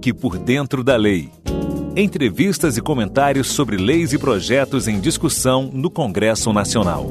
Fique por dentro da lei. Entrevistas e comentários sobre leis e projetos em discussão no Congresso Nacional.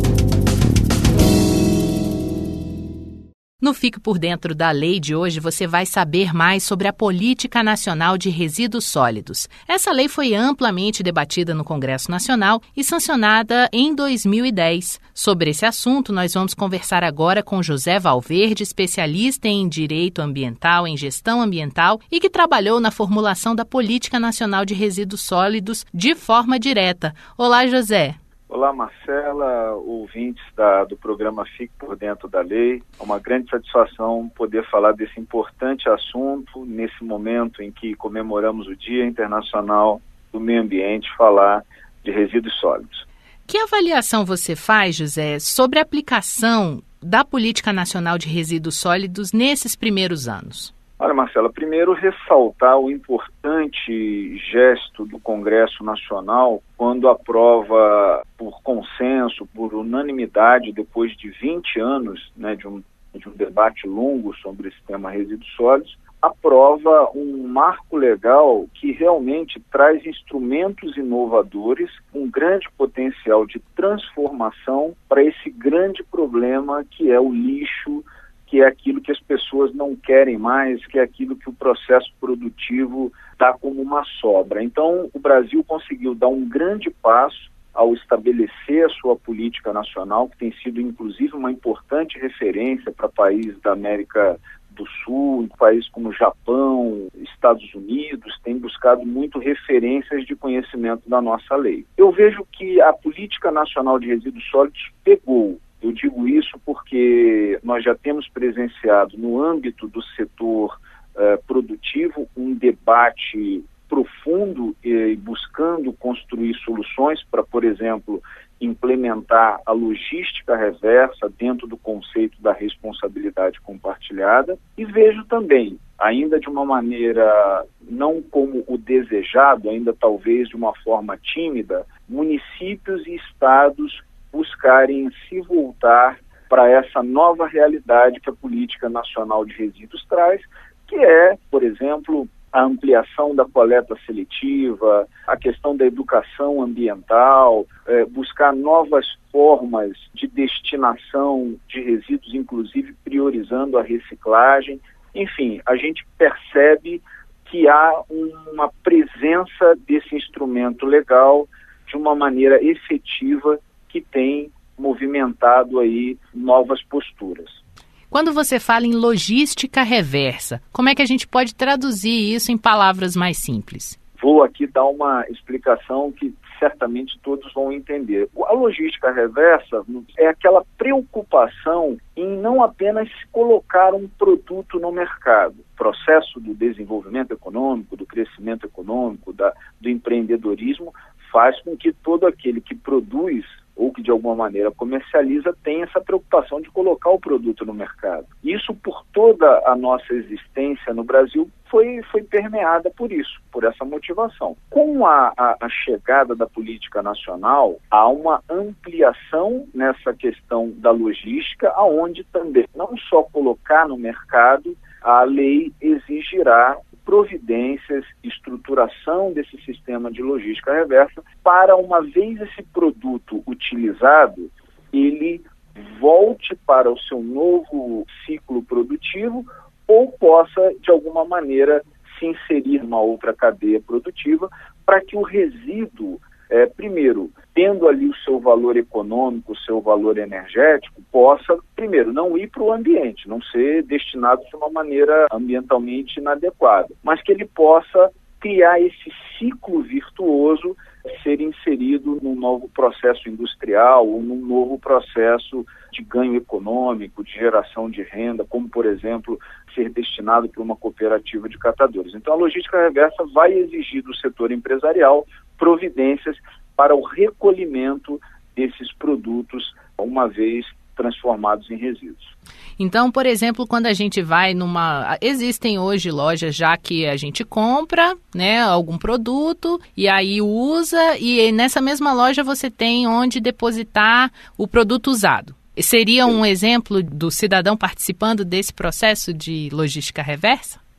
No Fique por Dentro da Lei de hoje, você vai saber mais sobre a Política Nacional de Resíduos Sólidos. Essa lei foi amplamente debatida no Congresso Nacional e sancionada em 2010. Sobre esse assunto, nós vamos conversar agora com José Valverde, especialista em Direito Ambiental, em Gestão Ambiental e que trabalhou na formulação da Política Nacional de Resíduos Sólidos de forma direta. Olá, José. Olá, Marcela, ouvintes do programa Fique por Dentro da Lei. É uma grande satisfação poder falar desse importante assunto nesse momento em que comemoramos o Dia Internacional do Meio Ambiente, falar de resíduos sólidos. Que avaliação você faz, José, sobre a aplicação da Política Nacional de Resíduos Sólidos nesses primeiros anos? Olha, Marcela, primeiro ressaltar o importante gesto do Congresso Nacional quando aprova por consenso, por unanimidade, depois de 20 anos, de um debate longo sobre esse tema resíduos sólidos, aprova um marco legal que realmente traz instrumentos inovadores, um grande potencial de transformação para esse grande problema que é o lixo, que é aquilo que as pessoas não querem mais, que é aquilo que o processo produtivo dá como uma sobra. Então, o Brasil conseguiu dar um grande passo ao estabelecer a sua política nacional, que tem sido, inclusive, uma importante referência para países da América do Sul, países como Japão, Estados Unidos, têm buscado muito referências de conhecimento da nossa lei. Eu vejo que a Política Nacional de Resíduos Sólidos pegou. Eu digo isso porque nós já temos presenciado no âmbito do setor produtivo um debate profundo e buscando construir soluções para, por exemplo, implementar a logística reversa dentro do conceito da responsabilidade compartilhada. E vejo também, ainda de uma maneira não como o desejado, ainda talvez de uma forma tímida, municípios e estados buscarem se voltar para essa nova realidade que a Política Nacional de Resíduos traz, que é, por exemplo, a ampliação da coleta seletiva, a questão da educação ambiental, buscar novas formas de destinação de resíduos, inclusive priorizando a reciclagem. Enfim, a gente percebe que há uma presença desse instrumento legal de uma maneira efetiva que tem movimentado aí novas posturas. Quando você fala em logística reversa, como é que a gente pode traduzir isso em palavras mais simples? Vou aqui dar uma explicação que certamente todos vão entender. A logística reversa é aquela preocupação em não apenas colocar um produto no mercado. O processo do desenvolvimento econômico, do crescimento econômico, do empreendedorismo, faz com que todo aquele que produz ou que de alguma maneira comercializa tenha essa preocupação de colocar o produto no mercado. Isso, por toda a nossa existência no Brasil, foi permeada por isso, por essa motivação. Com a chegada da política nacional, há uma ampliação nessa questão da logística, aonde também não só colocar no mercado, a lei exigirá providências, estruturação desse sistema de logística reversa para, uma vez esse produto utilizado, ele volte para o seu novo ciclo produtivo ou possa, de alguma maneira, se inserir numa outra cadeia produtiva para que o resíduo, primeiro, tendo ali o seu valor econômico, o seu valor energético, possa, primeiro, não ir para o ambiente, não ser destinado de uma maneira ambientalmente inadequada, mas que ele possa criar esse ciclo virtuoso, ser inserido num novo processo industrial ou num novo processo de ganho econômico, de geração de renda, como, por exemplo, ser destinado para uma cooperativa de catadores. Então, a logística reversa vai exigir do setor empresarial providências para o recolhimento desses produtos, uma vez transformados em resíduos. Então, por exemplo, quando a gente vai existem hoje lojas já que a gente compra, algum produto e aí usa, e nessa mesma loja você tem onde depositar o produto usado. Seria um exemplo do cidadão participando desse processo de logística reversa?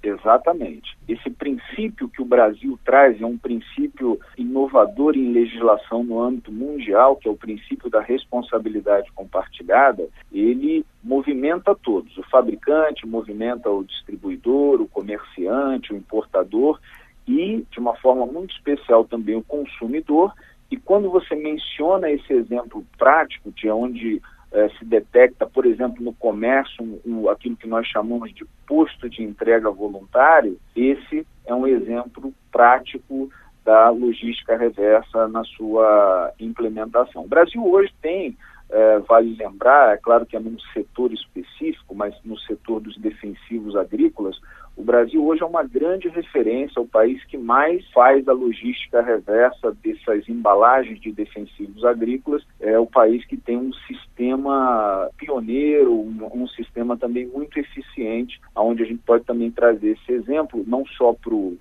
Exatamente. Esse princípio que o Brasil traz é um princípio inovador em legislação no âmbito mundial, que é o princípio da responsabilidade compartilhada. Ele movimenta todos. O fabricante movimenta o distribuidor, o comerciante, o importador e, de uma forma muito especial, também o consumidor. E quando você menciona esse exemplo prático de onde se detecta, por exemplo, no comércio, aquilo que nós chamamos de posto de entrega voluntário, esse é um exemplo prático da logística reversa na sua implementação. O Brasil hoje tem, vale lembrar, é claro que é num setor específico, mas no setor dos defensivos agrícolas, o Brasil hoje é uma grande referência, é o país que mais faz a logística reversa dessas embalagens de defensivos agrícolas, é o país que tem um sistema pioneiro, um sistema também muito eficiente, onde a gente pode também trazer esse exemplo, não só para o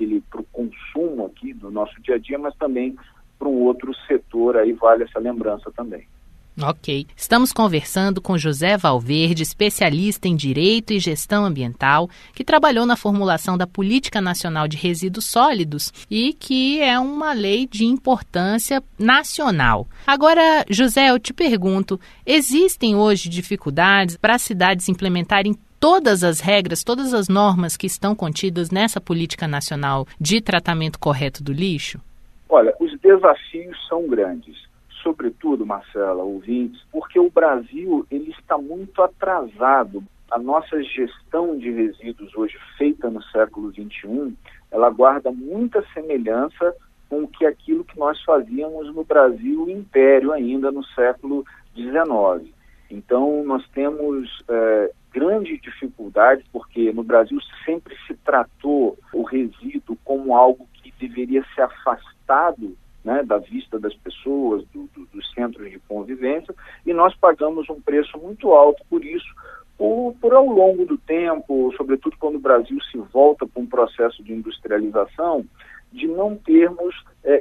consumo aqui do nosso dia a dia, mas também para um outro setor, aí vale essa lembrança também. Ok. Estamos conversando com José Valverde, especialista em Direito e Gestão Ambiental, que trabalhou na formulação da Política Nacional de Resíduos Sólidos e que é uma lei de importância nacional. Agora, José, eu te pergunto, existem hoje dificuldades para as cidades implementarem todas as regras, todas as normas que estão contidas nessa Política Nacional de Tratamento Correto do Lixo? Olha, os desafios são grandes. Sobretudo, Marcela, ouvintes, porque o Brasil ele está muito atrasado. A nossa gestão de resíduos hoje, feita no século XXI, ela guarda muita semelhança com aquilo que nós fazíamos no Brasil Império ainda no século XIX. Então, nós temos grande dificuldade, porque no Brasil sempre se tratou o resíduo como algo que deveria ser afastado, né, da vista das pessoas, dos centros de convivência, e nós pagamos um preço muito alto por isso, por ao longo do tempo, sobretudo quando o Brasil se volta para um processo de industrialização, de não termos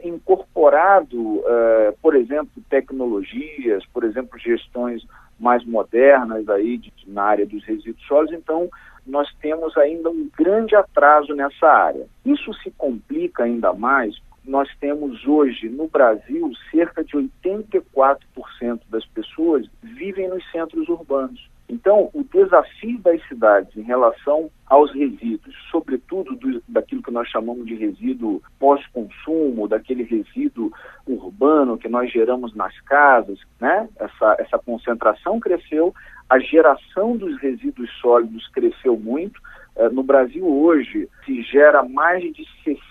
incorporado, por exemplo, tecnologias, por exemplo, gestões mais modernas aí na área dos resíduos sólidos. Então, nós temos ainda um grande atraso nessa área. Isso se complica ainda mais. Nós temos hoje no Brasil cerca de 84% das pessoas vivem nos centros urbanos. Então, o desafio das cidades em relação aos resíduos, sobretudo daquilo que nós chamamos de resíduo pós-consumo, daquele resíduo urbano que nós geramos nas casas, né? Essa concentração cresceu, a geração dos resíduos sólidos cresceu muito. No Brasil hoje se gera mais de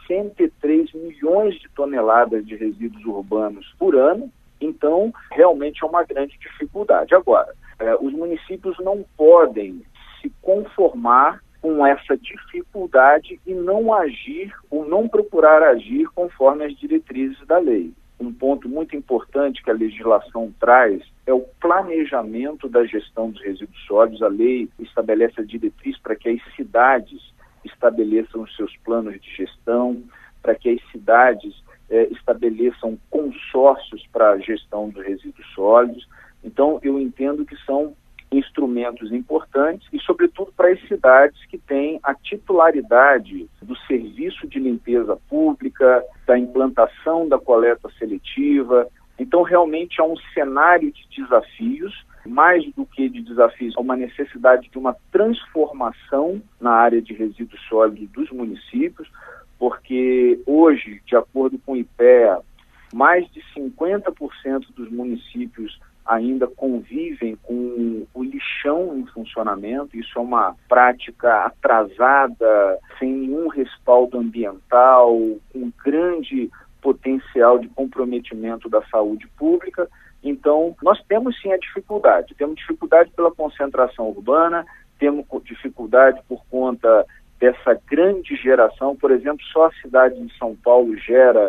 63 milhões de toneladas de resíduos urbanos por ano, então realmente é uma grande dificuldade. Agora, os municípios não podem se conformar com essa dificuldade e não agir ou não procurar agir conforme as diretrizes da lei. Um ponto muito importante que a legislação traz é o planejamento da gestão dos resíduos sólidos. A lei estabelece a diretriz para que as cidades estabeleçam os seus planos de gestão, para que as cidades estabeleçam consórcios para a gestão dos resíduos sólidos. Então, eu entendo que são instrumentos importantes e, sobretudo, para as cidades que têm a titularidade do serviço de limpeza pública, da implantação da coleta seletiva. Então, realmente há um cenário de desafios, mais do que de desafios, há uma necessidade de uma transformação na área de resíduos sólidos dos municípios, porque hoje, de acordo com o IPEA, mais de 50% dos municípios ainda convivem com o lixão em funcionamento. Isso é uma prática atrasada, sem nenhum respaldo ambiental, com grande potencial de comprometimento da saúde pública. Então, nós temos sim a dificuldade. Temos dificuldade pela concentração urbana, temos dificuldade por conta dessa grande geração. Por exemplo, só a cidade de São Paulo gera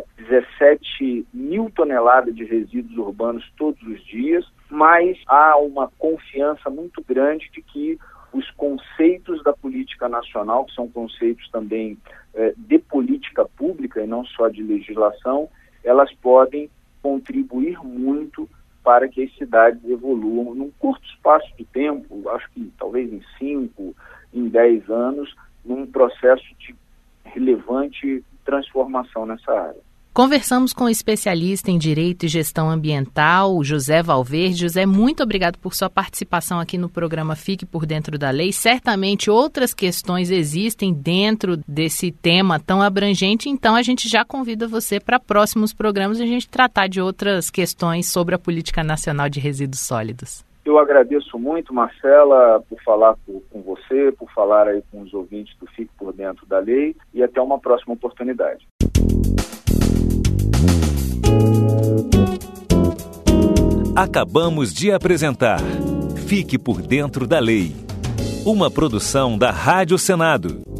17 mil toneladas de resíduos urbanos todos os dias, mas há uma confiança muito grande de que os conceitos da política nacional, que são conceitos também de política pública e não só de legislação, elas podem contribuir muito para que as cidades evoluam num curto espaço de tempo. Acho que talvez em 5, em 10 anos, num processo de relevante transformação nessa área. Conversamos com o especialista em Direito e Gestão Ambiental, José Valverde. José, muito obrigado por sua participação aqui no programa Fique por Dentro da Lei. Certamente outras questões existem dentro desse tema tão abrangente, então a gente já convida você para próximos programas a gente tratar de outras questões sobre a Política Nacional de Resíduos Sólidos. Eu agradeço muito, Marcela, por falar com você, por falar aí com os ouvintes do Fique por Dentro da Lei, e até uma próxima oportunidade. Acabamos de apresentar Fique por Dentro da Lei, uma produção da Rádio Senado.